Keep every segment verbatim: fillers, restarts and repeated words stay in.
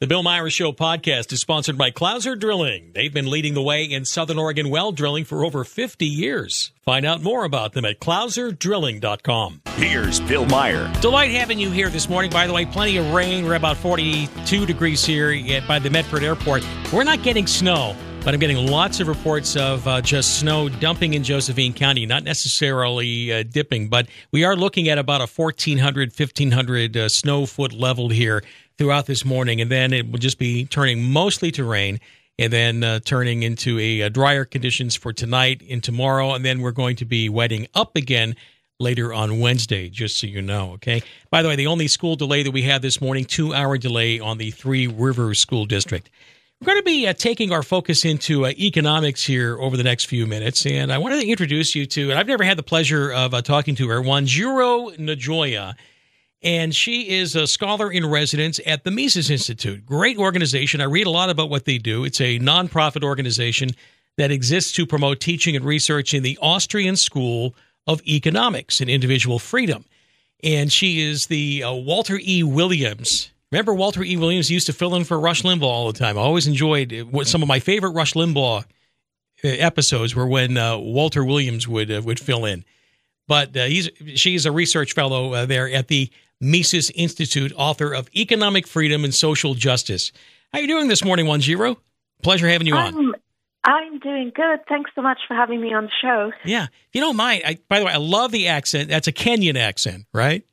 The Bill Myers Show podcast is sponsored by Clouser Drilling. They've been leading the way in Southern Oregon well drilling for over fifty years. Find out more about them at clouser drilling dot com. Here's Bill Meyer. Delight having you here this morning. By the way, plenty of rain. We're about forty-two degrees here by the Medford Airport. We're not getting snow, but I'm getting lots of reports of uh, just snow dumping in Josephine County, not necessarily uh, dipping, but we are looking at about a fourteen hundred, fifteen hundred uh, snow foot leveled here throughout this morning, and then it will just be turning mostly to rain, and then uh, turning into a, a drier conditions for tonight and tomorrow, and then we're going to be wetting up again later on Wednesday, just so you know, okay? By the way, the only school delay that we had this morning, two-hour delay on the Three Rivers School District. We're going to be uh, taking our focus into uh, economics here over the next few minutes, and I wanted to introduce you to, and I've never had the pleasure of uh, talking to her, Wanjiro Njoya. And she is a scholar in residence at the Mises Institute. Great organization. I read a lot about what they do. It's a nonprofit organization that exists to promote teaching and research in the Austrian School of Economics and Individual Freedom. And she is the uh, Walter E. Williams. Remember Walter E. Williams used to fill in for Rush Limbaugh all the time. I always enjoyed it. Some of my favorite Rush Limbaugh episodes were when uh, Walter Williams would uh, would fill in. But uh, he's she's a research fellow uh, there at the Mises Institute, author of Economic Freedom and Social Justice. How are you doing this morning, Wanjiro? Pleasure having you on. I'm, I'm doing good. Thanks so much for having me on the show. Yeah. If you don't mind, I, by the way, I love the accent. That's a Kenyan accent, right?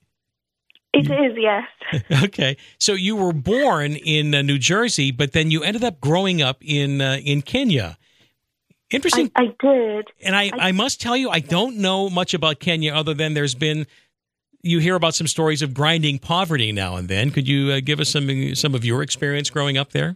It is, yes. Okay. So you were born in uh, New Jersey, but then you ended up growing up in uh, in Kenya. Interesting. I, I did. And I, I, I must tell you, I don't know much about Kenya other than there's been, you hear about some stories of grinding poverty now and then. Could you uh, give us some some of your experience growing up there?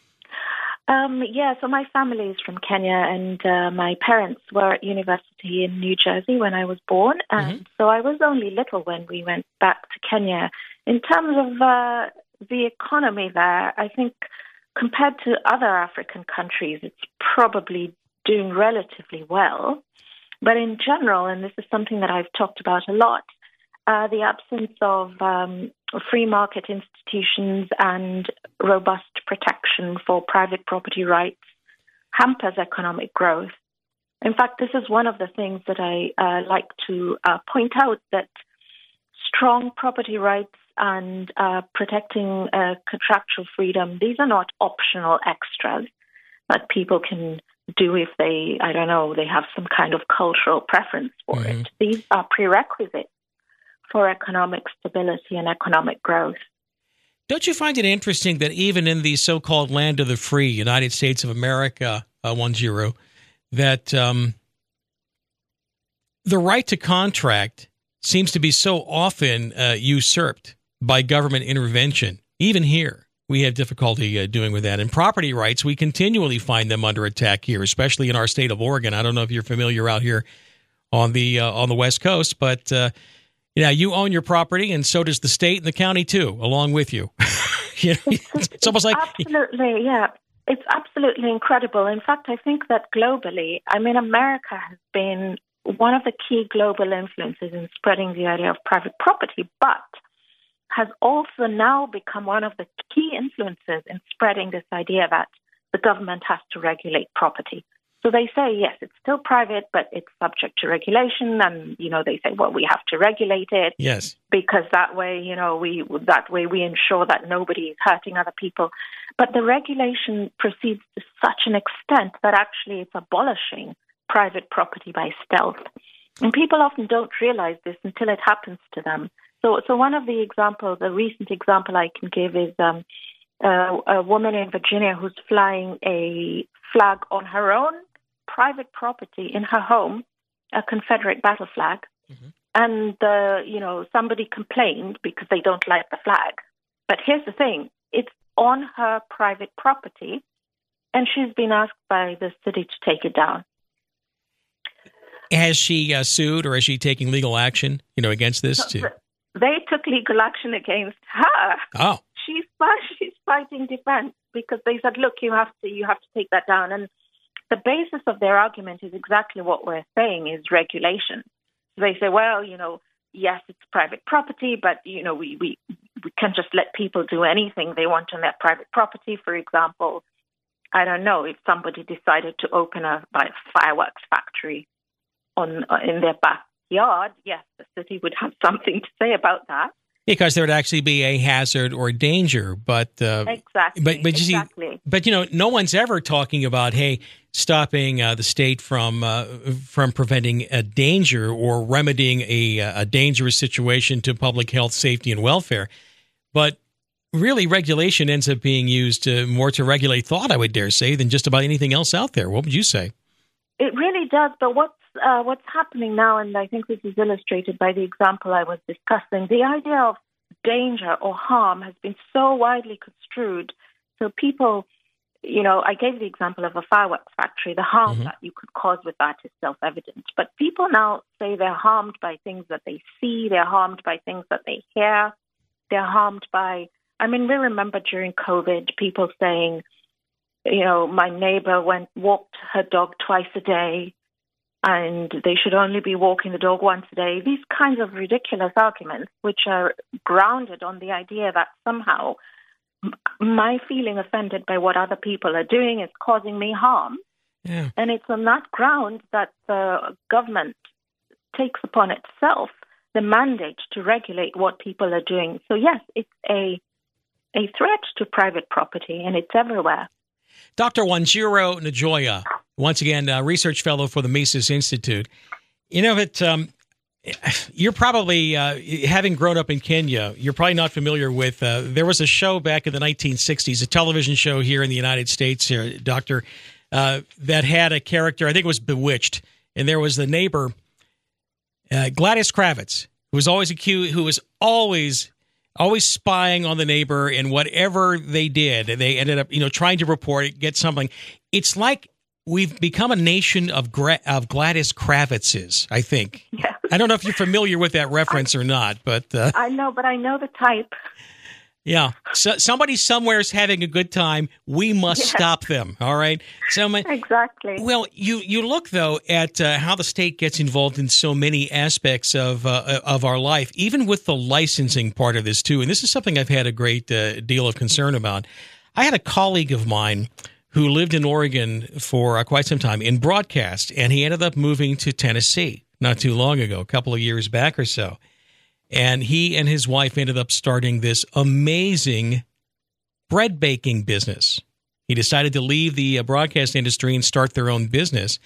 Um, yeah, so my family is from Kenya, and uh, my parents were at university in New Jersey when I was born. And mm-hmm. so I was only little when we went back to Kenya. In terms of uh, the economy there, I think compared to other African countries, it's probably doing relatively well. But in general, and this is something that I've talked about a lot, uh, the absence of um, free market institutions and robust protection for private property rights hampers economic growth. In fact, this is one of the things that I uh, like to uh, point out, that strong property rights and uh, protecting uh, contractual freedom, these are not optional extras that people can do if they, I don't know, they have some kind of cultural preference for mm-hmm. it. These are prerequisites for economic stability and economic growth. Don't you find it interesting that even in the so-called land of the free, United States of America, uh, Wanjiro, that um, the right to contract seems to be so often uh, usurped by government intervention? Even here, we have difficulty uh, doing with that. And property rights, we continually find them under attack here, especially in our state of Oregon. I don't know if you're familiar out here on the uh, on the West Coast, but uh, yeah, you own your property, and so does the state and the county too, along with you. you know, it's, it's almost like absolutely, yeah, it's absolutely incredible. In fact, I think that globally, I mean, America has been one of the key global influences in spreading the idea of private property, but has also now become one of the key influences in spreading this idea that the government has to regulate property. So they say, yes, it's still private, but it's subject to regulation. And, you know, they say, well, we have to regulate it. Yes. Because that way, you know, we that way we ensure that nobody is hurting other people. But the regulation proceeds to such an extent that actually it's abolishing private property by stealth. And people often don't realize this until it happens to them. So, so one of the examples, a recent example I can give is um, uh, a woman in Virginia who's flying a flag on her own private property in her home, a Confederate battle flag. Mm-hmm. And, uh, you know, somebody complained because they don't like the flag. But here's the thing. It's on her private property, and she's been asked by the city to take it down. Has she uh, sued, or is she taking legal action, you know, against this too? They took legal action against her. Oh, she's she's fighting defense because they said, "Look, you have to you have to take that down." And the basis of their argument is exactly what we're saying: is regulation. They say, "Well, you know, yes, it's private property, but you know, we we we can just let people do anything they want on their private property. For example, I don't know, if somebody decided to open a, a fireworks factory on in their backyard, yes, the city would have something to say about that. Because there would actually be a hazard or danger, but uh, exactly, but but you exactly. see, but you know, no one's ever talking about hey, stopping uh, the state from uh, from preventing a danger or remedying a a dangerous situation to public health, safety, and welfare. But really, regulation ends up being used uh, more to regulate thought, I would dare say, than just about anything else out there. What would you say? It really does. But what's uh, what's happening now, and I think this is illustrated by the example I was discussing, the idea of danger or harm has been so widely construed. So people, you know, I gave the example of a fireworks factory. The harm mm-hmm. that you could cause with that is self-evident. But people now say they're harmed by things that they see. They're harmed by things that they hear. They're harmed by, I mean, we remember during COVID, people saying, you know, my neighbor went walked her dog twice a day and they should only be walking the dog once a day. These kinds of ridiculous arguments, which are grounded on the idea that somehow my feeling offended by what other people are doing is causing me harm. Yeah. And it's on that ground that the government takes upon itself the mandate to regulate what people are doing. So yes, it's a a threat to private property, and it's everywhere. Doctor Wanjiro Njoya, once again, a research fellow for the Mises Institute. You know, it, um, you're probably, uh, having grown up in Kenya, you're probably not familiar with, uh, there was a show back in the nineteen sixties, a television show here in the United States, here, Doctor, uh, that had a character, I think it was Bewitched, and there was the neighbor, uh, Gladys Kravitz, who was always accused, who was always... always spying on the neighbor, and whatever they did, they ended up, you know, trying to report it, get something. It's like we've become a nation of Gra- of Gladys Kravitzes, I think. Yes. I don't know if you're familiar with that reference or not, but... Uh, I know, but I know the type. Yeah. So, somebody somewhere is having a good time. We must yes. stop them, all right? So my, Exactly. Well, you, you look, though, at uh, how the state gets involved in so many aspects of uh, of our life, even with the licensing part of this, too. And this is something I've had a great uh, deal of concern about. I had a colleague of mine who lived in Oregon for uh, quite some time in broadcast, and he ended up moving to Tennessee not too long ago, a couple of years back or so. And he and his wife ended up starting this amazing bread baking business. He decided to leave the broadcast industry and start their own business.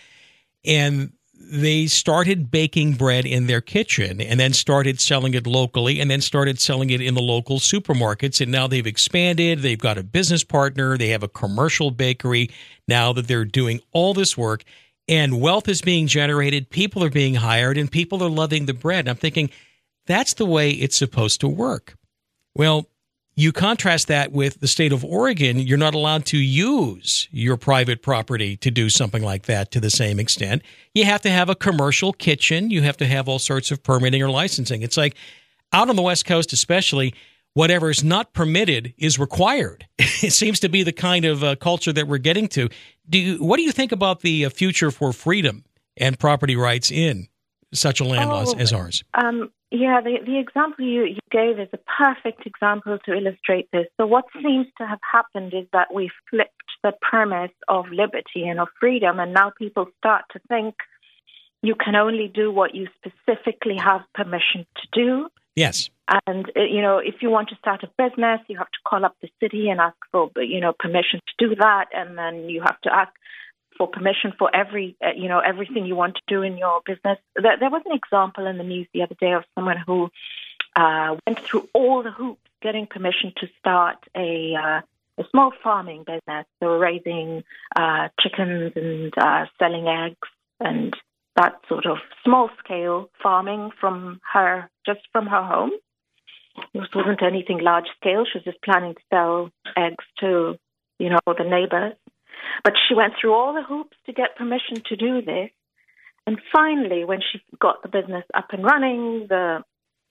And they started baking bread in their kitchen and then started selling it locally and then started selling it in the local supermarkets. And now they've expanded. They've got a business partner. They have a commercial bakery now that they're doing all this work. And wealth is being generated. People are being hired and people are loving the bread. And I'm thinking, that's the way it's supposed to work. Well, you contrast that with the state of Oregon. You're not allowed to use your private property to do something like that to the same extent. You have to have a commercial kitchen. You have to have all sorts of permitting or licensing. It's like out on the West Coast especially, whatever is not permitted is required. It seems to be the kind of uh, culture that we're getting to. Do you, what do you think about the uh, future for freedom and property rights in such a land oh, as ours? Um, yeah, the, the example you, you gave is a perfect example to illustrate this. So what seems to have happened is that we flipped the premise of liberty and of freedom, and now people start to think you can only do what you specifically have permission to do. Yes. And, you know, if you want to start a business, you have to call up the city and ask for, you know, permission to do that, and then you have to ask for permission for every, uh, you know, everything you want to do in your business. There, there was an example in the news the other day of someone who uh, went through all the hoops getting permission to start a uh, a small farming business. They were raising uh, chickens and uh, selling eggs and that sort of small-scale farming from her, just from her home. This wasn't anything large-scale. She was just planning to sell eggs to, you know, the neighbors. But she went through all the hoops to get permission to do this. And finally, when she got the business up and running, the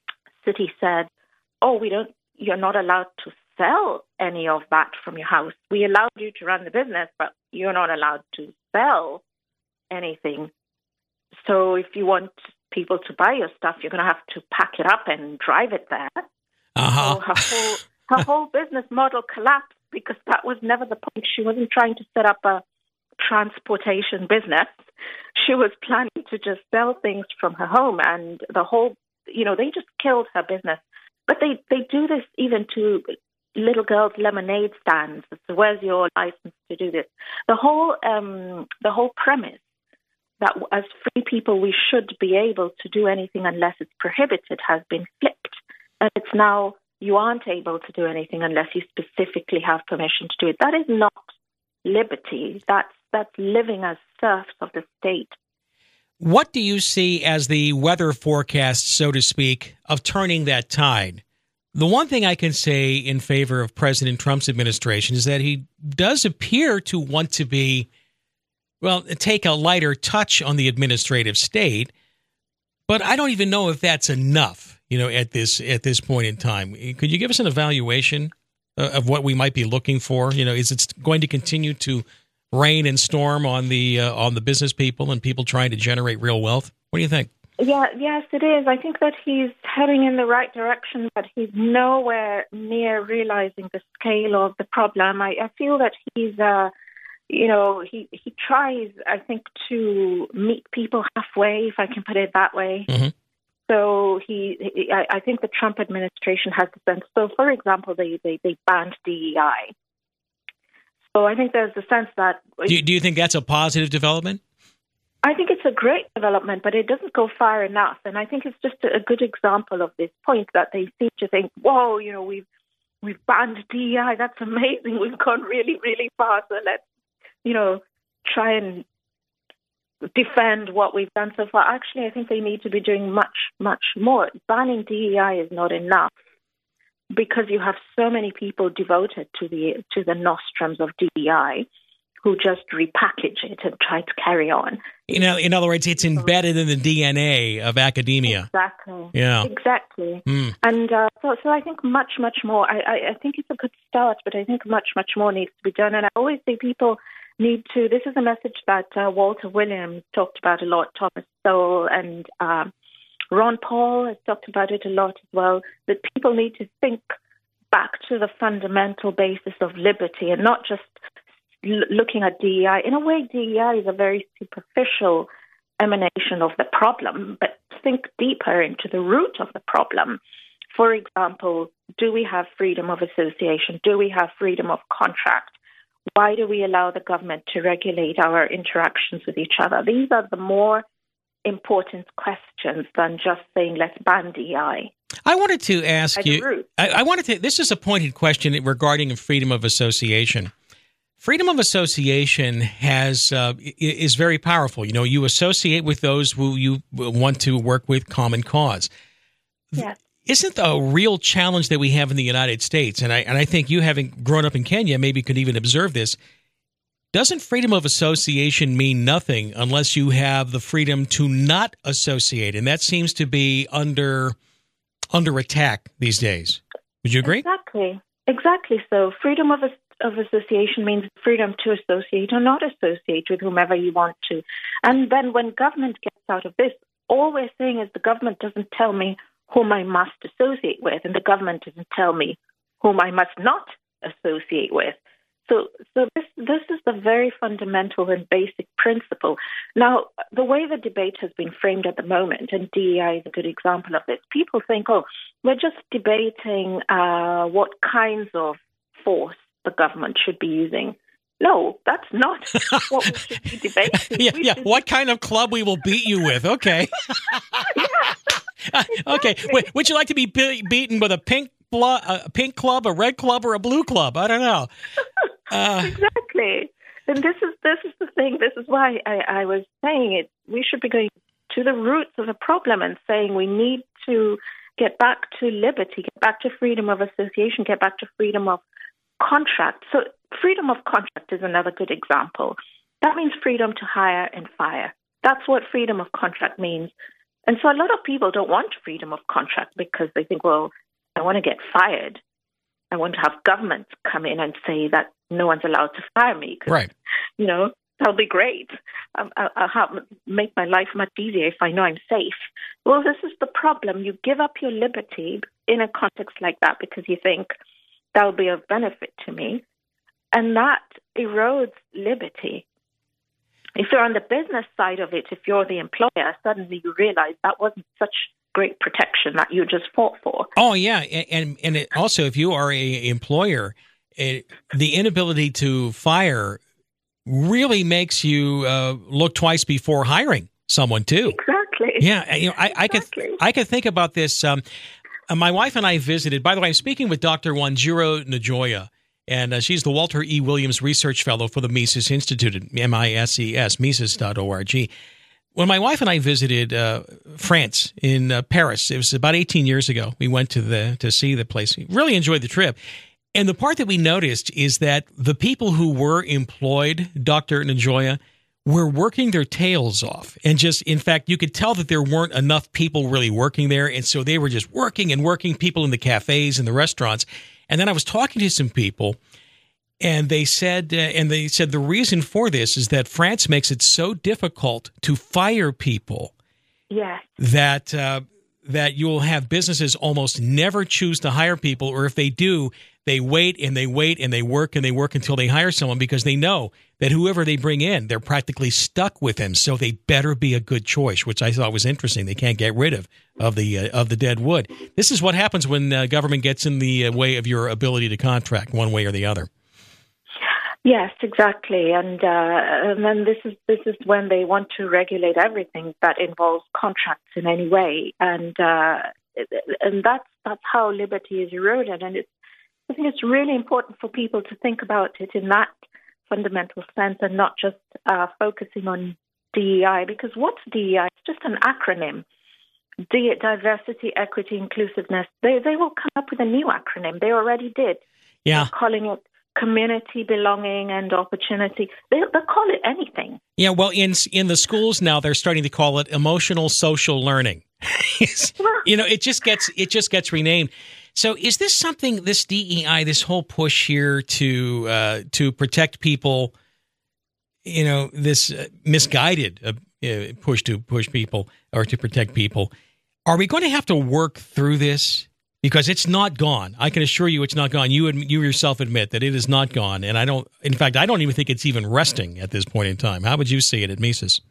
city said, oh, we don't, you're not allowed to sell any of that from your house. We allowed you to run the business, but you're not allowed to sell anything. So if you want people to buy your stuff, you're going to have to pack it up and drive it there. Uh-huh. So her whole her whole business model collapsed because that was never the point. She wasn't trying to set up a transportation business. She was planning to just sell things from her home, and the whole, you know, they just killed her business. But they, they do this even to little girls' lemonade stands. So where's your license to do this? The whole um, the whole premise that as free people we should be able to do anything unless it's prohibited has been flipped. And it's now you aren't able to do anything unless you specifically have permission to do it. That is not liberty. That's that's living as serfs of the state. What do you see as the weather forecast, so to speak, of turning that tide? The one thing I can say in favor of President Trump's administration is that he does appear to want to be, well, take a lighter touch on the administrative state, but I don't even know if that's enough, you know, at this at this point in time. Could you give us an evaluation of what we might be looking for? You know, is it going to continue to rain and storm on the uh, on the business people and people trying to generate real wealth? What do you think? Yeah, yes, it is. I think that he's heading in the right direction, but he's nowhere near realizing the scale of the problem. I, I feel that he's, uh, you know, he, he tries, I think, to meet people halfway, if I can put it that way. Mm-hmm. So he, he I, I think the Trump administration has the sense. So, for example, they, they, they banned D E I. So I think there's the sense that... Do you, do you think that's a positive development? I think it's a great development, but it doesn't go far enough. And I think it's just a good example of this point that they seem to think, whoa, you know, we've we've banned D E I. That's amazing. We've gone really, really far. So let's, you know, try and defend what we've done so far. Actually, I think they need to be doing much, much more. Banning D E I is not enough because you have so many people devoted to the to the nostrums of D E I who just repackage it and try to carry on. You know, in other words, it's embedded in the D N A of academia. Exactly. Yeah. Exactly. Mm. And uh, so, so I think much, much more. I, I, I think it's a good start, but I think much, much more needs to be done. And I always say people need to. This is a message that uh, Walter Williams talked about a lot. Thomas Sowell and um, Ron Paul has talked about it a lot as well. That people need to think back to the fundamental basis of liberty and not just looking at D E I. In a way, D E I is a very superficial emanation of the problem, but think deeper into the root of the problem. For example, do we have freedom of association? Do we have freedom of contract? Why do we allow the government to regulate our interactions with each other? These are the more important questions than just saying, let's ban D E I. I wanted to ask you, I, I wanted to, this is a pointed question regarding freedom of association. Freedom of association has uh, is very powerful. You know, you associate with those who you want to work with, common cause. Yes. Isn't the real challenge that we have in the United States, and I and I think you, having grown up in Kenya, maybe could even observe this, doesn't freedom of association mean nothing unless you have the freedom to not associate? And that seems to be under under attack these days. Would you agree? Exactly. Exactly so. Freedom of of association means freedom to associate or not associate with whomever you want to. And then when government gets out of this, all we're saying is the government doesn't tell me whom I must associate with, and the government doesn't tell me whom I must not associate with. So so this this is the very fundamental and basic principle. Now, the way the debate has been framed at the moment, and D E I is a good example of this, people think, oh, we're just debating uh, what kinds of force the government should be using. No, that's not what we should be debating. yeah, we yeah. should... What kind of club we will beat you with? Okay. yeah, exactly. Okay. Would, would you like to be be- beaten with a pink blo- a pink club, a red club, or a blue club? I don't know. Uh, exactly. And this is this is the thing. This is why I, I was saying it. We should be going to the roots of the problem and saying we need to get back to liberty, get back to freedom of association, get back to freedom of contract. So freedom of contract is another good example. That means freedom to hire and fire. That's what freedom of contract means. And so a lot of people don't want freedom of contract because they think, well, I want to get fired. I want to have government come in and say that no one's allowed to fire me. Right. You know, that'll be great. Um, I'll, I'll have, make my life much easier if I know I'm safe. Well, this is the problem. You give up your liberty in a context like that because you think that'll be of benefit to me, and that erodes liberty. If you're on the business side of it, if you're the employer, suddenly you realize that wasn't such great protection that you just fought for. Oh, yeah. And and it also, if you are a employer, it, the inability to fire really makes you uh, look twice before hiring someone, too. Exactly. Yeah. You know, I, I, exactly. could, I could think about this. Um, my wife and I visited, by the way, I'm speaking with Doctor Wanjiro Njoya. And uh, she's the Walter E. Williams Research Fellow for the Mises Institute at M I S E S, Mises dot org. When my wife and I visited uh, France in uh, Paris, it was about eighteen years ago. We went to the to see the place. We really enjoyed the trip. And the part that we noticed is that the people who were employed, Doctor Njoya, were working their tails off. And just, in fact, you could tell that there weren't enough people really working there. And so they were just working and working, people in the cafes and the restaurants. And then I was talking to some people, and they said, uh, and they said the reason for this is that France makes it so difficult to fire people, yes. that uh, that you'll have businesses almost never choose to hire people, or if they do, they wait and they wait and they work and they work until they hire someone because they know that whoever they bring in, they're practically stuck with them. So they better be a good choice, which I thought was interesting. They can't get rid of of the uh, of the dead wood. This is what happens when uh, government gets in the way of your ability to contract one way or the other. Yes, exactly, and uh, and then this is this is when they want to regulate everything that involves contracts in any way, and uh, and that's that's how liberty is eroded. And it's I think it's really important for people to think about it in that fundamental sense and not just uh, focusing on D E I, because what's D E I? It's just an acronym. D- diversity, equity, inclusiveness. They they will come up with a new acronym. They already did. Yeah, They're calling it community, belonging, and opportunity. They they'll call it anything. Yeah. Well, in in the schools now, they're starting to call it emotional social learning. You know, it just gets it just gets renamed. So, is this something, this D E I, this whole push here to uh, to protect people? You know, this uh, misguided uh, push to push people or to protect people. Are we going to have to work through this? Because it's not gone. I can assure you it's not gone. You you yourself admit that it is not gone. And I don't, in fact, I don't even think it's even resting at this point in time. How would you see it at Mises?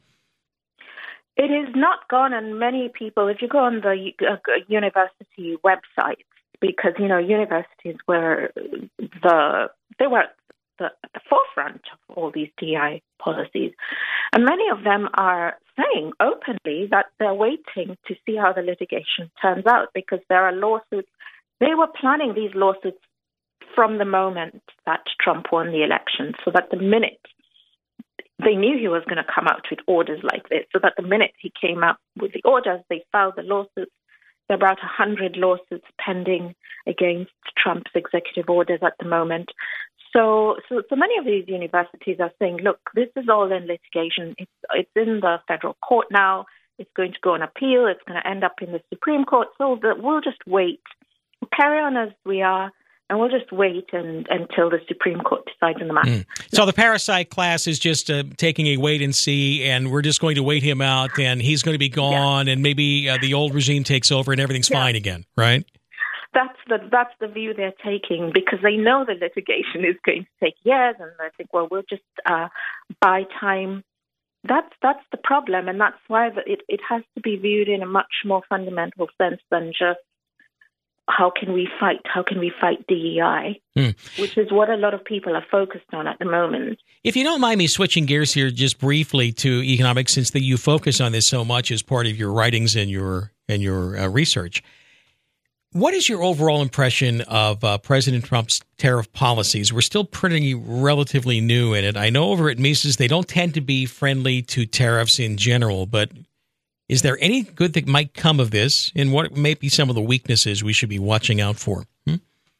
It is not gone. And many people, if you go on the uh, university websites, because, you know, universities were the, they were the, at the forefront of all these D E I policies. And many of them are saying openly that they're waiting to see how the litigation turns out because there are lawsuits. They were planning these lawsuits from the moment that Trump won the election, so that the minute they knew he was going to come out with orders like this, so that the minute he came out with the orders, they filed the lawsuits. There are about one hundred lawsuits pending against Trump's executive orders at the moment. So, so, so many of these universities are saying, look, this is all in litigation. It's, it's in the federal court now. It's going to go on appeal. It's going to end up in the Supreme Court. So the, we'll just wait. We'll carry on as we are, and we'll just wait and, until the Supreme Court decides on the matter. Mm. So the parasite class is just uh, taking a wait and see, and we're just going to wait him out, and he's going to be gone, yeah. and maybe uh, the old regime takes over and everything's yeah. fine again, right? That's the that's the view they're taking because they know the litigation is going to take years, and they think, well, we'll just uh, buy time. That's that's the problem, and that's why the, it it has to be viewed in a much more fundamental sense than just how can we fight? How can we fight D E I? Mm. Which is what a lot of people are focused on at the moment. If you don't mind me switching gears here just briefly to economics, since the, you focus on this so much as part of your writings and your and your uh, research. What is your overall impression of uh, President Trump's tariff policies? We're still pretty relatively new in it. I know over at Mises they don't tend to be friendly to tariffs in general, but is there any good that might come of this, and what may be some of the weaknesses we should be watching out for? Hmm?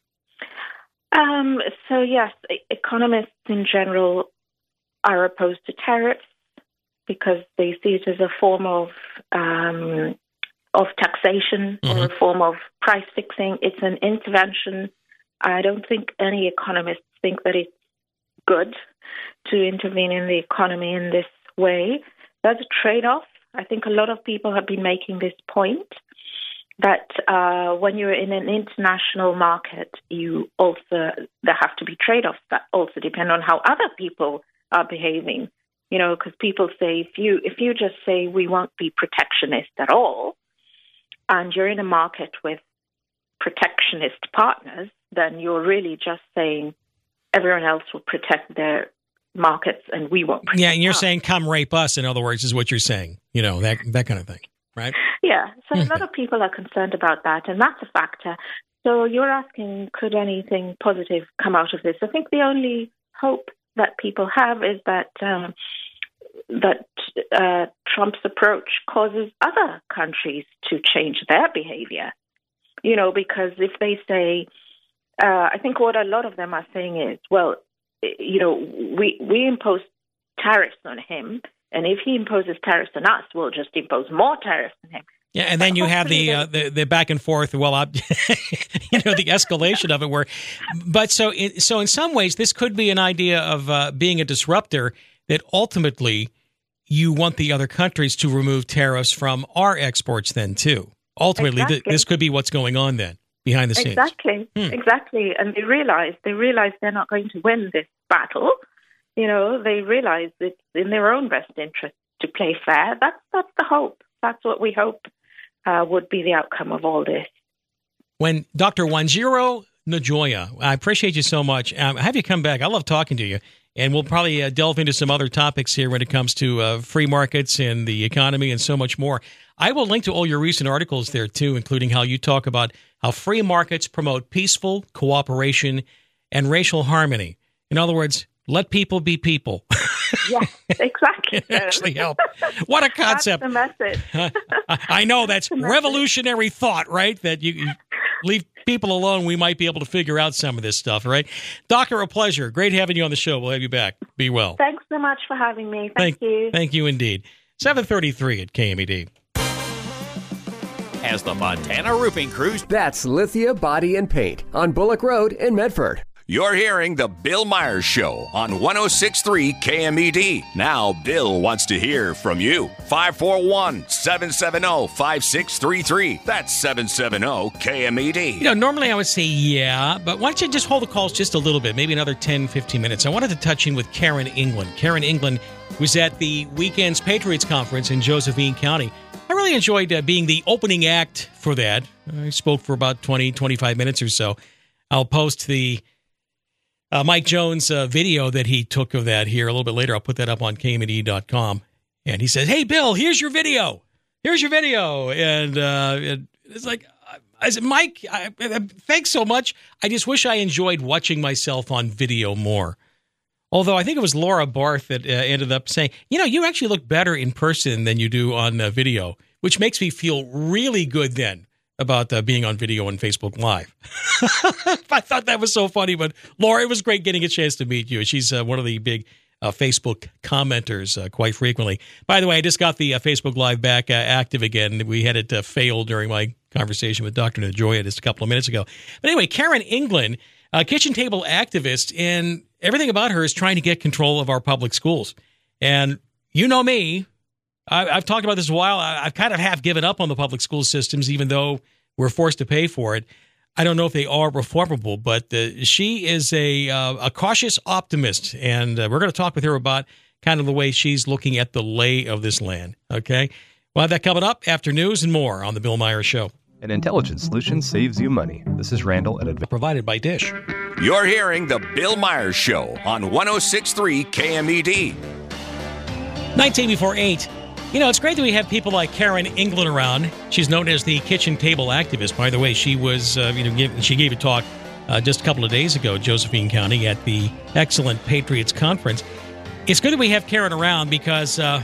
Um, so, yes, economists in general are opposed to tariffs because they see it as a form of um of taxation mm-hmm. or a form of price fixing. It's an intervention. I don't think any economists think that it's good to intervene in the economy in this way. There's a trade-off. I think a lot of people have been making this point that uh, when you're in an international market, you also there have to be trade-offs that also depend on how other people are behaving. You know, because people say if you if you just say we won't be protectionist at all, and you're in a market with protectionist partners, then you're really just saying everyone else will protect their markets and we won't protect Yeah, and you're us. saying come rape us, in other words, is what you're saying. You know, that that kind of thing, right? Yeah, so a lot of people are concerned about that, and that's a factor. So you're asking, could anything positive come out of this? I think the only hope that people have is that um, that uh, Trump's approach causes other countries to change their behavior. You know, because if they say, uh, I think what a lot of them are saying is, well, you know, we we impose tariffs on him, and if he imposes tariffs on us, we'll just impose more tariffs on him. Yeah, and then you have the, uh, the the back and forth. Well, uh, you know, the escalation of it. Where, but so in, so in some ways, this could be an idea of uh, being a disruptor that ultimately you want the other countries to remove tariffs from our exports. Then too, ultimately, exactly. th- this could be what's going on then behind the scenes. Exactly, hmm. exactly. And they realize they realize they're not going to win this battle. You know, they realize it's in their own best interest to play fair. That's that's the hope. That's what we hope uh, would be the outcome of all this. When Doctor Wanjiro Njoya, I appreciate you so much. Um, have you come back? I love talking to you. And we'll probably uh, delve into some other topics here when it comes to uh, free markets and the economy and so much more. I will link to all your recent articles there, too, including how you talk about how free markets promote peaceful cooperation and racial harmony. In other words, let people be people. Yes, exactly. It actually helped. What a concept. That's the message. I know that's revolutionary thought, right? That you, you leave people alone, we might be able to figure out some of this stuff, right? Doctor, a pleasure. Great having you on the show. We'll have you back. Be well. Thanks so much for having me. Thank, thank you. Thank you indeed. seven thirty-three at K M E D. As the Montana Roofing Crews. That's Lithia Body and Paint on Bullock Road in Medford. You're hearing The Bill Myers Show on one oh six point three K M E D. Now, Bill wants to hear from you. five four one, seven seven zero, five six three three. That's seven seven zero K M E D. You know, normally I would say yeah, but why don't you just hold the calls just a little bit, maybe another ten, fifteen minutes. I wanted to touch in with Karen England. Karen England was at the Weekends Patriots Conference in Josephine County. I really enjoyed uh, being the opening act for that. I spoke for about twenty, twenty-five minutes or so. I'll post the Uh, Mike Jones uh, video that he took of that here a little bit later. I'll put that up on K M E D dot com. And he says, hey, Bill, here's your video. Here's your video. And uh, it, it's like, I said, Mike, I, I, thanks so much. I just wish I enjoyed watching myself on video more. Although I think it was Laura Barth that uh, ended up saying, you know, you actually look better in person than you do on uh, video, which makes me feel really good then about uh, being on video on Facebook Live. I thought that was so funny, but Laura, it was great getting a chance to meet you. She's uh, one of the big uh, Facebook commenters uh, quite frequently. By the way, I just got the uh, Facebook Live back uh, active again. We had it uh, fail during my conversation with Doctor Njoya just a couple of minutes ago. But anyway, Karen England, a kitchen table activist, and everything about her is trying to get control of our public schools. And you know me, I, I've talked about this a while. I, I've kind of half given up on the public school systems, even though we're forced to pay for it. I don't know if they are reformable, but uh, she is a uh, a cautious optimist, and uh, we're going to talk with her about kind of the way she's looking at the lay of this land. Okay, we'll have that coming up after news and more on the Bill Myers Show. An intelligent solution saves you monone. This is Randall at Advanced. Provided by Dish. You're hearing The Bill Myers Show on one oh six point three K M E D. nineteen before eight. You know, it's great that we have people like Karen England around. She's known as the kitchen table activist. By the way, she was, uh, you know, give, she gave a talk uh, just a couple of days ago, Josephine County, at the Excellent Patriots Conference. It's good that we have Karen around because uh,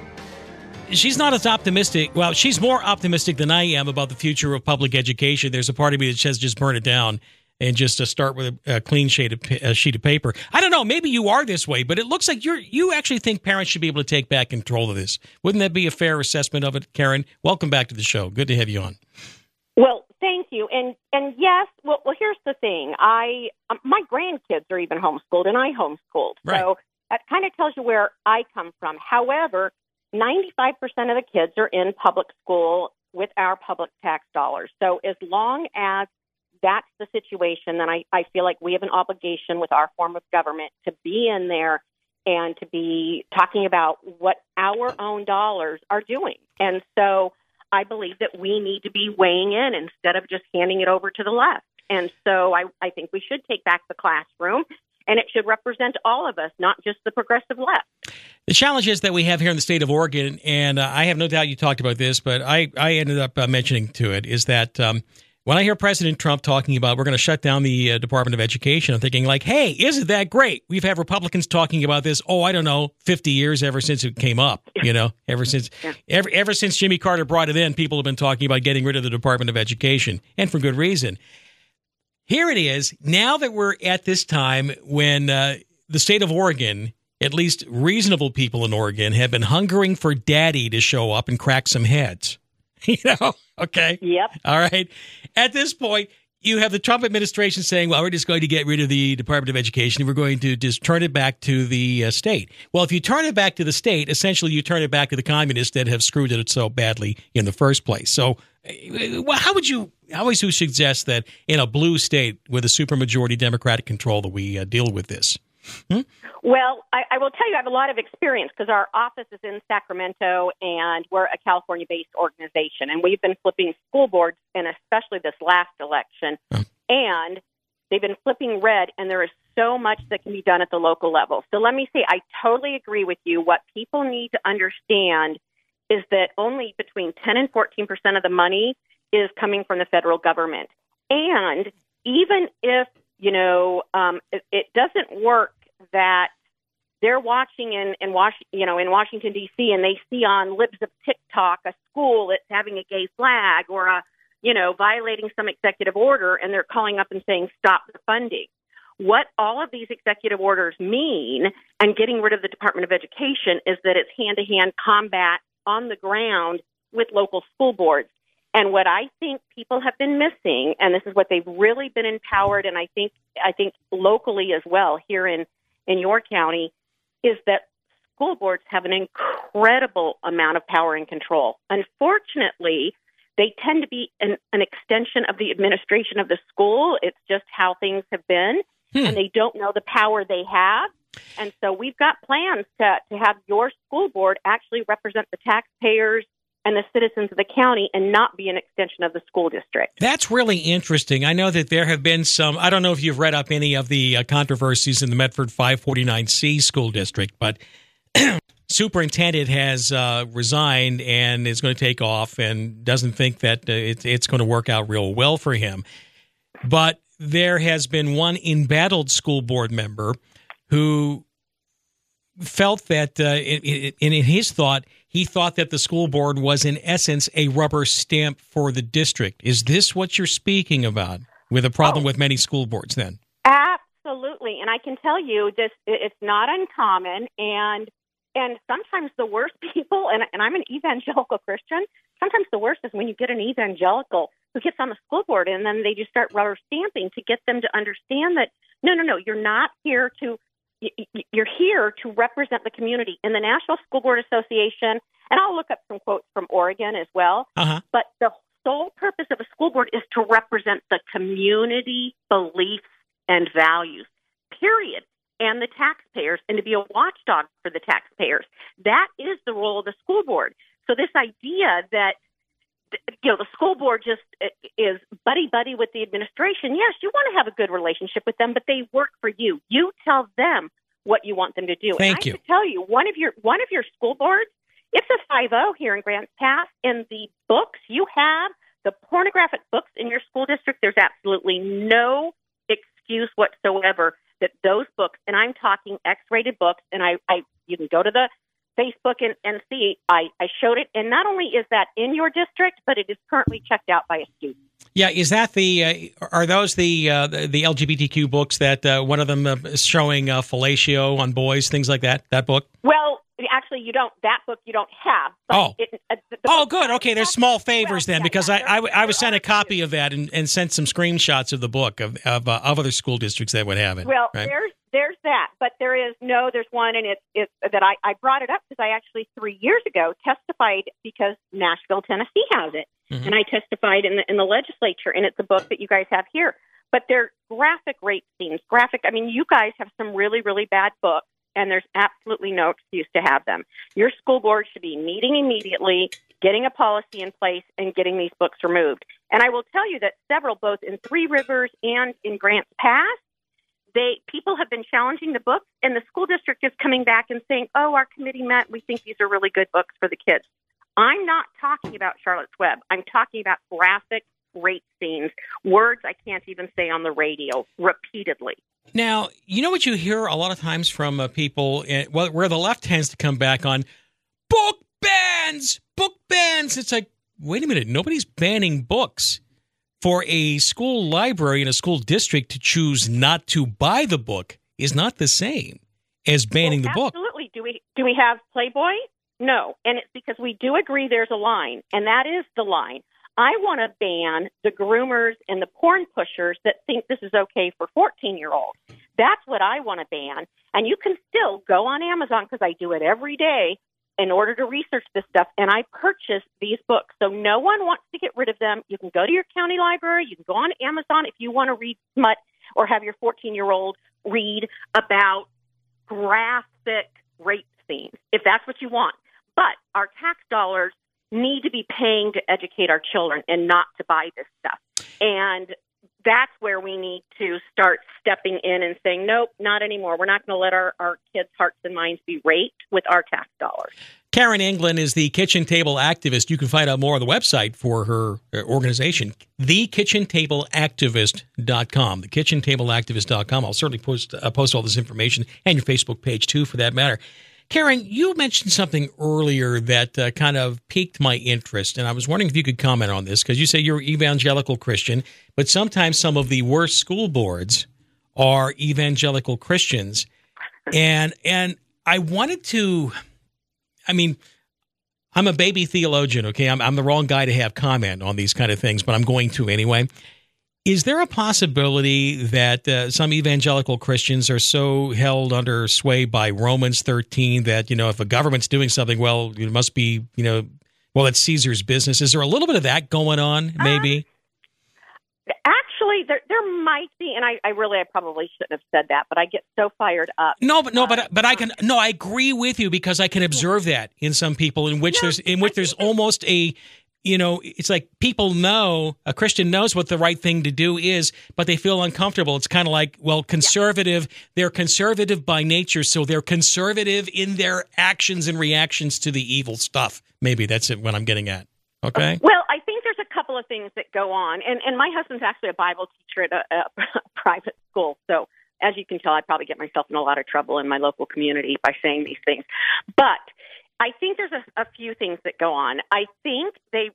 she's not as optimistic. Well, she's more optimistic than I am about the future of public education. There's a part of me that says just burn it down and just uh, start with a, a clean sheet of, uh, sheet of paper. I don't know. Maybe you are this way, but it looks like you're you actually think parents should be able to take back control of this. Wouldn't that be a fair assessment of it, Karen? Welcome back to the show. Good to have you on. Well, thank you. And and yes, well, well here's the thing. I um, my grandkids are even homeschooled, and I homeschooled. Right. So that kind of tells you where I come from. However, ninety-five percent of the kids are in public school with our public tax dollars. So as long as that's the situation, then I, I feel like we have an obligation with our form of government to be in there and to be talking about what our own dollars are doing. And so I believe that we need to be weighing in instead of just handing it over to the left. And so I, I think we should take back the classroom, and it should represent all of us, not just the progressive left. The challenges that we have here in the state of Oregon, and uh, I have no doubt you talked about this, but I, I ended up uh, mentioning to it, is that um, when I hear President Trump talking about we're going to shut down the uh, Department of Education, I'm thinking like, hey, isn't that great? We've had Republicans talking about this, oh, I don't know, fifty years ever since it came up, you know, ever since yeah. ever, ever since Jimmy Carter brought it in, people have been talking about getting rid of the Department of Education, and for good reason. Here it is, now that we're at this time when uh, the state of Oregon, at least reasonable people in Oregon, have been hungering for daddy to show up and crack some heads. You know, okay? Yep. All right. At this point, you have the Trump administration saying, well, we're just going to get rid of the Department of Education. We're going to just turn it back to the uh, state. Well, if you turn it back to the state, essentially you turn it back to the communists that have screwed it so badly in the first place. So how would you how would you suggest that in a blue state with a supermajority Democratic control that we uh, deal with this? Hmm? Well, I, I will tell you I have a lot of experience because our office is in Sacramento and we're a California-based organization. And we've been flipping school boards, and especially this last election, oh. and they've been flipping red, and there is so much that can be done at the local level. So let me say I totally agree with you. What people need to understand is that only between ten and fourteen percent of the money is coming from the federal government. And even if, you know, um, it, it doesn't work that they're watching in, in, Was- you know, in Washington, D C, and they see on Libs of TikTok a school that's having a gay flag or, a, you know, violating some executive order, and they're calling up and saying, stop the funding. What all of these executive orders mean and getting rid of the Department of Education is that it's hand-to-hand combat on the ground with local school boards. And what I think people have been missing, and this is what they've really been empowered, and I think I think locally as well here in, in your county, is that school boards have an incredible amount of power and control. Unfortunately, they tend to be an, an extension of the administration of the school. It's just how things have been, hmm. and they don't know the power they have. And so we've got plans to, to have your school board actually represent the taxpayers and the citizens of the county and not be an extension of the school district. That's really interesting. I know that there have been some, I don't know if you've read up any of the uh, controversies in the Medford five forty-nine C school district, but superintendent has uh, resigned and is going to take off and doesn't think that uh, it, it's going to work out real well for him. But there has been one embattled school board member who felt that, uh, in, in, in his thought, he thought that the school board was, in essence, a rubber stamp for the district. Is this what you're speaking about with a problem oh. with many school boards then? Absolutely. And I can tell you this, it's not uncommon. And and sometimes the worst people, and, and I'm an evangelical Christian, sometimes the worst is when you get an evangelical who gets on the school board and then they just start rubber stamping to get them to understand that, no, no, no, you're not here to You're here to represent the community. In the National School Board Association, and I'll look up some quotes from Oregon as well, uh-huh. but the sole purpose of a school board is to represent the community beliefs and values, period, and the taxpayers, and to be a watchdog for the taxpayers. That is the role of the school board. So this idea that you know, the school board just is buddy-buddy with the administration. Yes, you want to have a good relationship with them, but they work for you. You tell them what you want them to do. Thank and you. I have to tell you, one of your one of your school boards, it's a five oh here in Grants Pass, and the books you have, the pornographic books in your school district, there's absolutely no excuse whatsoever that those books, and I'm talking X-rated books, and I, I you can go to the Facebook and, and see, I, I showed it. And not only is that in your district, but it is currently checked out by a student. Yeah, is that the, uh, are those the uh, the L G B T Q books that uh, one of them uh, is showing uh, fellatio on boys, things like that, that book? Well, actually, you don't, that book you don't have. But oh, it, uh, the oh, good. Okay, there's small favors well, then, yeah, because yeah, I, I, I was sent a copy of that and, and sent some screenshots of the book of of, uh, of other school districts that would have it. Well, right? there's there's that. But there is no, there's one, and it's, it's that I, I brought it up because I actually three years ago testified because Nashville, Tennessee has it. Mm-hmm. And I testified in the, in the legislature, and it's a book that you guys have here. But they're graphic rape scenes. Graphic, I mean, you guys have some really, really bad books, and there's absolutely no excuse to have them. Your school board should be meeting immediately, getting a policy in place, and getting these books removed. And I will tell you that several, both in Three Rivers and in Grants Pass, they people have been challenging the books, and the school district is coming back and saying, oh, our committee met, we think these are really good books for the kids. I'm not talking about Charlotte's Web. I'm talking about graphic rape scenes, words I can't even say on the radio repeatedly. Now, you know what you hear a lot of times from uh, people, in, well, where the left tends to come back on, book bans, book bans. It's like, wait a minute, nobody's banning books. For a school library in a school district to choose not to buy the book is not the same as banning well, the book. Absolutely. Do we do we have Playboy? No. And it's because we do agree there's a line, and that is the line. I want to ban the groomers and the porn pushers that think this is okay for fourteen-year-olds. That's what I want to ban. And you can still go on Amazon, because I do it every day, in order to research this stuff, and I purchase these books. So no one wants to get rid of them. You can go to your county library. You can go on Amazon if you want to read smut or have your fourteen-year-old read about graphic rape scenes, if that's what you want. But our tax dollars need to be paying to educate our children and not to buy this stuff. And that's where we need to start stepping in and saying, nope, not anymore. We're not going to let our, our kids' hearts and minds be raped with our tax dollars. Karen England is the Kitchen Table Activist. You can find out more on the website for her organization, the kitchen table activist dot com, the kitchen table activist dot com. I'll certainly post, uh, post all this information, and your Facebook page, too, for that matter. Karen, you mentioned something earlier that uh, kind of piqued my interest, and I was wondering if you could comment on this, because you say you're evangelical Christian, but sometimes some of the worst school boards are evangelical Christians. And and I wanted to, I mean, I'm a baby theologian, okay? I'm, I'm the wrong guy to have comment on these kind of things, but I'm going to anyway. Is there a possibility that uh, some evangelical Christians are so held under sway by Romans thirteen that, you know, if a government's doing something, well, it must be, you know, well, it's Caesar's business? Is there a little bit of that going on, maybe? Um, actually, there there might be, and I, I really, I probably shouldn't have said that, but I get so fired up. No, but no, but but I can no, I agree with you, because I can observe that in some people, in which no, there's in which there's almost a. You know, it's like people know, a Christian knows what the right thing to do is, but they feel uncomfortable. It's kind of like, well, conservative, they're conservative by nature, so they're conservative in their actions and reactions to the evil stuff. Maybe that's it, what I'm getting at. Okay? Well, I think there's a couple of things that go on. And, and my husband's actually a Bible teacher at a, a private school, so as you can tell, I probably get myself in a lot of trouble in my local community by saying these things. But I think there's a, a few things that go on. I think they,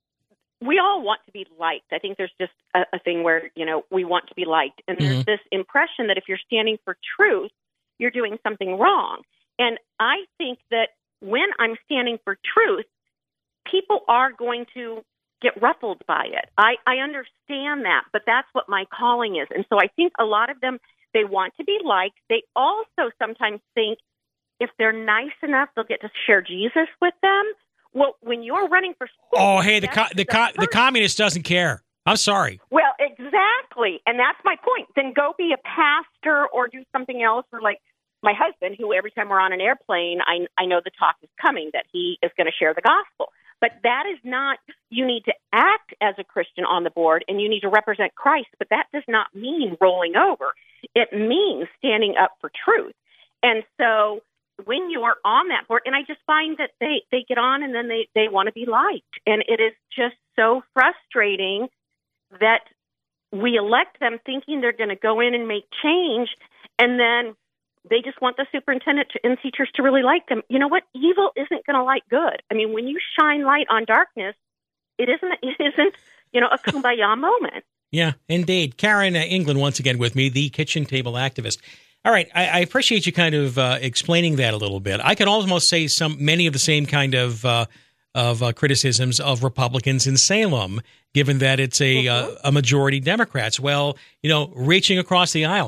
we all want to be liked. I think there's just a, a thing where, you know, we want to be liked. And there's mm-hmm. this impression that if you're standing for truth, you're doing something wrong. And I think that when I'm standing for truth, people are going to get ruffled by it. I, I understand that, but that's what my calling is. And so I think a lot of them, they want to be liked. They also sometimes think, if they're nice enough, they'll get to share Jesus with them. Well, when you're running for school... Oh, hey, the co- the, co- the communist doesn't care. I'm sorry. Well, exactly. And that's my point. Then go be a pastor or do something else. Or like my husband, who every time we're on an airplane, I, I know the talk is coming, that he is going to share the gospel. But that is not... You need to act as a Christian on the board, and you need to represent Christ. But that does not mean rolling over. It means standing up for truth. And so... when you are on that board, and I just find that they, they get on and then they, they want to be liked. And it is just so frustrating that we elect them thinking they're going to go in and make change, and then they just want the superintendent to, and teachers to really like them. You know what? Evil isn't going to like good. I mean, when you shine light on darkness, it isn't, it isn't you know, a kumbaya moment. Yeah, indeed. Karen uh, England once again with me, the Kitchen Table Activist. All right, I, I appreciate you kind of uh, explaining that a little bit. I could almost say some many of the same kind of uh, of uh, criticisms of Republicans in Salem, given that it's a mm-hmm. uh, a majority Democrats. Well, you know, reaching across the aisle.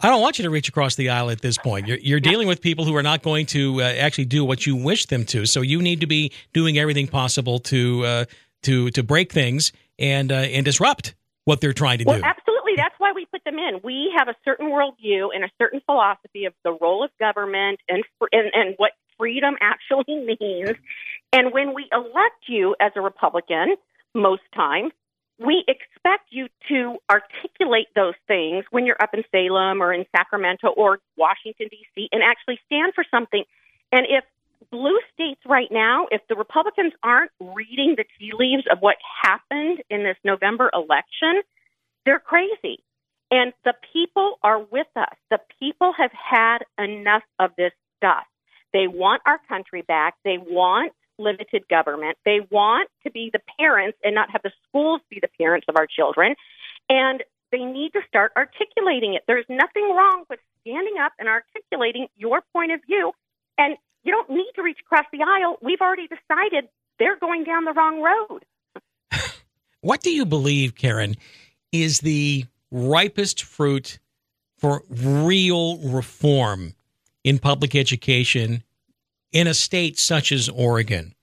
I don't want you to reach across the aisle at this point. You're, you're dealing with people who are not going to uh, actually do what you wish them to. So you need to be doing everything possible to uh, to to break things and uh, and disrupt what they're trying to well, do. Absolutely. That's why we put them in. We have a certain worldview and a certain philosophy of the role of government and and, and what freedom actually means. And when we elect you as a Republican, most times, we expect you to articulate those things when you're up in Salem or in Sacramento or Washington, D C, and actually stand for something. And if blue states right now, if the Republicans aren't reading the tea leaves of what happened in this November election, they're crazy. And the people are with us. The people have had enough of this stuff. They want our country back. They want limited government. They want to be the parents and not have the schools be the parents of our children. And they need to start articulating it. There's nothing wrong with standing up and articulating your point of view. And you don't need to reach across the aisle. We've already decided they're going down the wrong road. What do you believe, Karen, is the ripest fruit for real reform in public education in a state such as Oregon?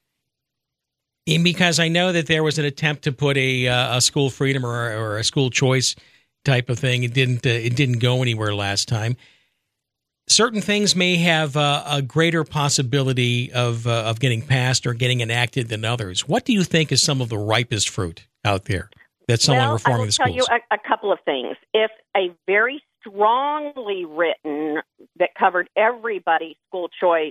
And because I know that there was an attempt to put a, uh, a school freedom or, or a school choice type of thing. It didn't. Uh, it didn't go anywhere last time. Certain things may have uh, a greater possibility of uh, of getting passed or getting enacted than others. What do you think is some of the ripest fruit out there that's someone well, reforming I will the schools? tell you a, a couple of things. If a very strongly written that covered everybody's school choice,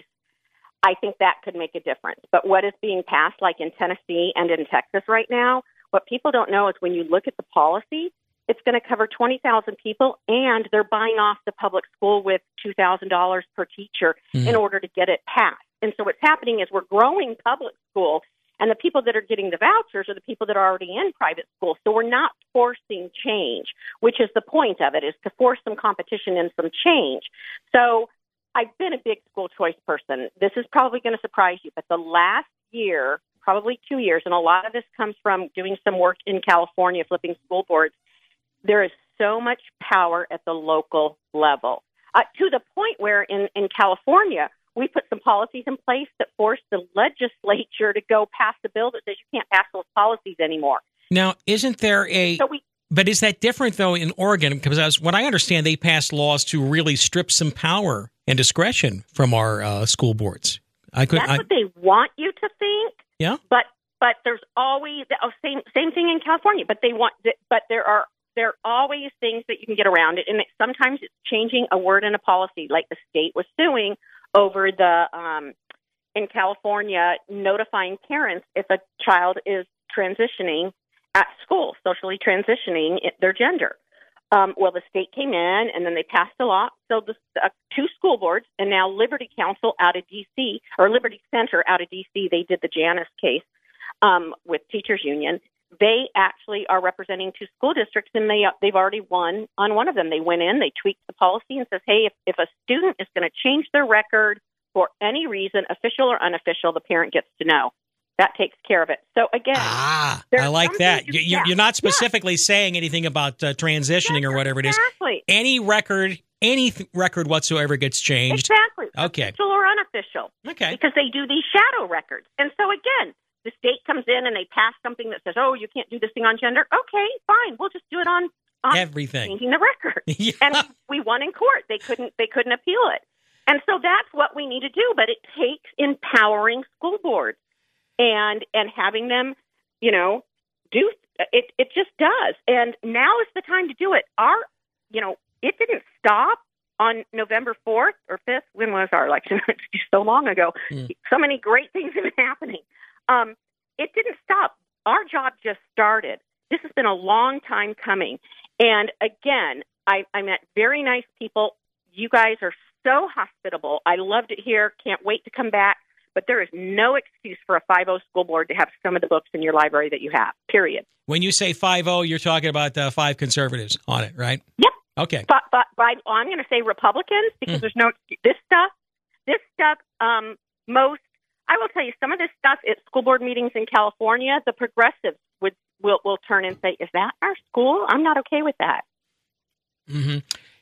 I think that could make a difference. But what is being passed, like in Tennessee and in Texas right now, what people don't know is when you look at the policy, it's going to cover twenty thousand people, and they're buying off the public school with two thousand dollars per teacher mm-hmm. in order to get it passed. And so what's happening is we're growing public school, and the people that are getting the vouchers are the people that are already in private school. So we're not forcing change, which is the point of it, is to force some competition and some change. So I've been a big school choice person. This is probably going to surprise you, but the last year, probably two years, and a lot of this comes from doing some work in California, flipping school boards, there is so much power at the local level, uh, to the point where in, in California, we put some policies in place that force the legislature to go pass a bill that says you can't pass those policies anymore. Now, isn't there a... So we, but is that different, though, in Oregon? Because as what I understand, they passed laws to really strip some power and discretion from our uh, school boards. I could. That's I, what they want you to think. Yeah. But but there's always oh, same same thing in California. But they want. But there are there are always things that you can get around it, and it, sometimes it's changing a word in a policy. Like the state was suing over the um, in California notifying parents if a child is transitioning at school, socially transitioning their gender. Um, well, the state came in, and then they passed a law. So the uh, two school boards, and now Liberty Council out of D C, or Liberty Center out of D C, they did the Janus case um, with Teachers Union. They actually are representing two school districts, and they, they've already won on one of them. They went in, they tweaked the policy and says, hey, if, if a student is going to change their record for any reason, official or unofficial, the parent gets to know. That takes care of it. So, again, ah, I like that. You, yeah, you're not specifically yeah. saying anything about uh, transitioning That's or whatever exactly. it is. Any record, any th- record whatsoever gets changed. Exactly. Okay. Official or unofficial. Okay. Because they do these shadow records. And so, again, the state comes in and they pass something that says, oh, you can't do this thing on gender. Okay, fine. We'll just do it on, on everything. Changing the record. Yeah. And we won in court. They couldn't, they couldn't appeal it. And so that's what we need to do. But it takes empowering school boards. And and having them, you know, do it. It just does. And now is the time to do it. Our, you know, it didn't stop on November fourth or fifth. When was our election? It's so long ago. Mm. So many great things have been happening. Um, it didn't stop. Our job just started. This has been a long time coming. And again, I, I met very nice people. You guys are so hospitable. I loved it here. Can't wait to come back. But there is no excuse for a five oh school board to have some of the books in your library that you have, period. When you say five oh, you're talking about uh, five conservatives on it, right? Yep. Okay. But, but, but I'm going to say Republicans because mm. there's no – this stuff, this stuff, um, most – I will tell you, some of this stuff at school board meetings in California, the progressives would will, will turn and say, is that our school? I'm not okay with that. Mm-hmm.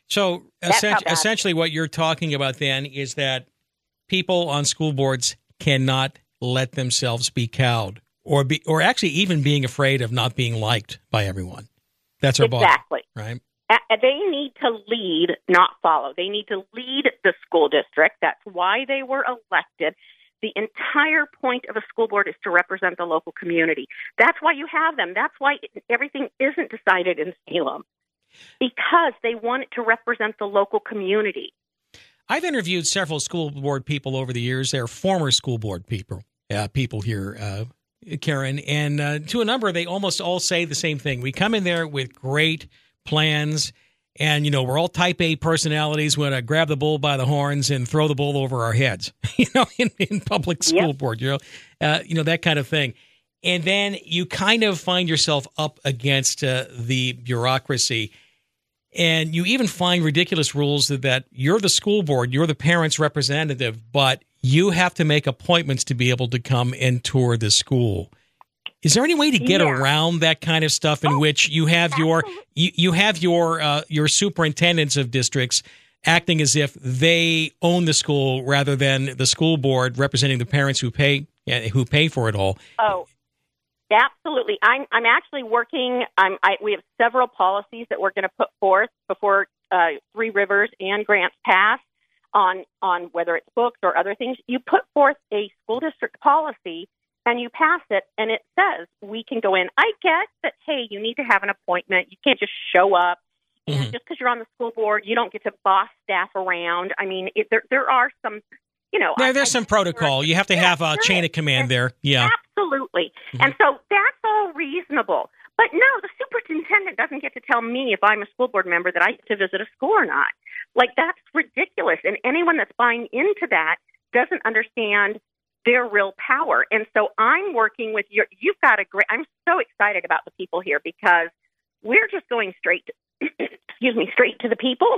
So That's how essen- bad. essentially what you're talking about then is that people on school boards cannot let themselves be cowed or be, or actually even being afraid of not being liked by everyone. That's our Exactly. bottom, right? Uh, They need to lead, not follow. They need to lead the school district. That's why they were elected. The entire point of a school board is to represent the local community. That's why you have them. That's why everything isn't decided in Salem, because they want it to represent the local community. I've interviewed several school board people over the years. They're former school board people, uh, people here, uh, Karen, and uh, to a number, they almost all say the same thing. We come in there with great plans, and, you know, we're all type A personalities. We want to grab the bull by the horns and throw the bull over our heads, you know, in, in public school Yep. board, you know, uh, you know, that kind of thing. And then you kind of find yourself up against uh, the bureaucracy. And you even find ridiculous rules that, that you're the school board, you're the parents' representative, but you have to make appointments to be able to come and tour the school. Is there any way to get Yeah. around that kind of stuff in Oh, which you have your you, you have your uh, your superintendents of districts acting as if they own the school rather than the school board representing the parents who pay yeah, who pay for it all? Oh, absolutely. I'm I'm actually working. I'm, I, we have several policies that we're going to put forth before uh, Three Rivers and Grants Pass on on whether it's books or other things. You put forth a school district policy and you pass it, and it says we can go in. I get that. Hey, you need to have an appointment. You can't just show up. And Mhm. just because you're on the school board, you don't get to boss staff around. I mean, it, there there are some, you know, There, I- there's I- some protocol. You have to have a there chain is. of command there. Yeah. Absolutely. Mhm. And so that's all reasonable. But no, the superintendent doesn't get to tell me if I'm a school board member that I get to visit a school or not. Like, that's ridiculous. And anyone that's buying into that doesn't understand their real power. And so I'm working with your, you've got a great, I'm so excited about the people here because we're just going straight, to, excuse me, straight to the people.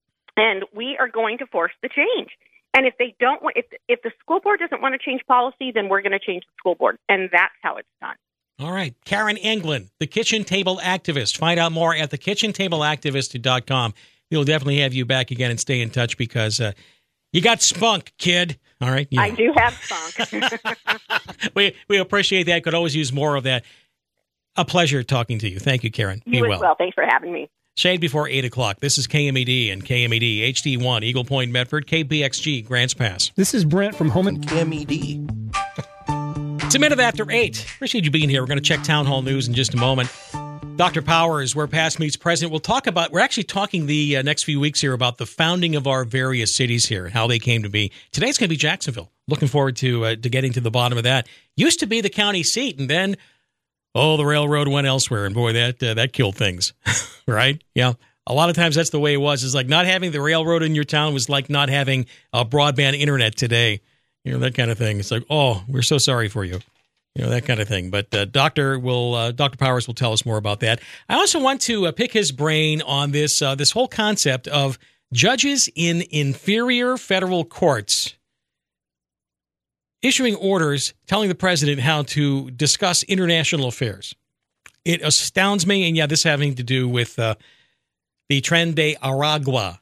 And we are going to force the change. And if they don't want, if if the school board doesn't want to change policy, then we're going to change the school board, and that's how it's done. All right. Karen Englund, the Kitchen Table Activist. Find out more at the kitchen table activist dot com. We'll definitely have you back again and stay in touch because uh, you got spunk, kid. All right. You know. I do have spunk. we we appreciate that. Could always use more of that. A pleasure talking to you. Thank you, Karen. Be You well. as well. Thanks for having me. Shade before eight o'clock. This is K M E D and K M E D H D one, Eagle Point, Medford, K B X G, Grants Pass. This is Brent from Home and K M E D. It's a minute after eight. Appreciate you being here. We're going to check Town Hall News in just a moment. Doctor Powers, where past meets present. We'll talk about, we're actually talking the uh, next few weeks here about the founding of our various cities here and how they came to be. Today's going to be Jacksonville. Looking forward to uh, to getting to the bottom of that. Used to be the county seat, and then, oh, the railroad went elsewhere, and boy, that uh, that killed things, right? Yeah. A lot of times that's the way it was. It's like not having the railroad in your town was like not having a broadband internet today. You know, that kind of thing. It's like, oh, we're so sorry for you. You know, that kind of thing. But uh, Doctor will, uh, Doctor Powers will tell us more about that. I also want to uh, pick his brain on this uh, this whole concept of judges in inferior federal courts issuing orders telling the president how to discuss international affairs. It astounds me, and yeah, this having to do with uh, the Tren de Aragua,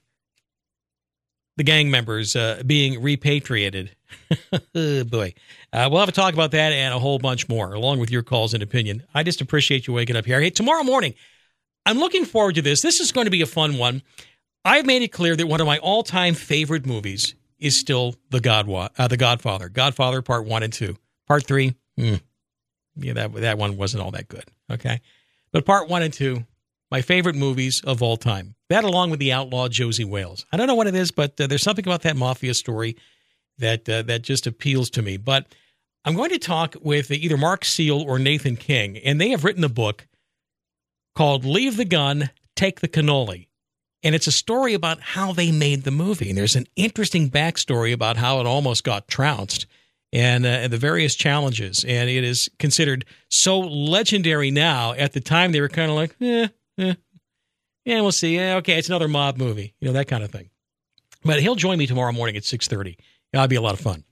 the gang members uh, being repatriated. Oh, boy. Uh, we'll have a talk about that and a whole bunch more, along with your calls and opinion. I just appreciate you waking up here. Hey, tomorrow morning, I'm looking forward to this. This is going to be a fun one. I've made it clear that one of my all-time favorite movies is still The Godwa- uh, The Godfather. Godfather Part one and two. Part three, mm, yeah, that, that one wasn't all that good, okay? But Part one and two, my favorite movies of all time. That along with The Outlaw Josie Wales. I don't know what it is, but uh, there's something about that mafia story that uh, that just appeals to me. But I'm going to talk with either Mark Seal or Nathan King, and they have written a book called Leave the Gun, Take the Cannoli. And it's a story about how they made the movie. And there's an interesting backstory about how it almost got trounced and, uh, and the various challenges. And it is considered so legendary now. At the time, they were kind of like, eh, eh, yeah, we'll see. Yeah, okay, it's another mob movie, you know, that kind of thing. But he'll join me tomorrow morning at six thirty. That'll be a lot of fun.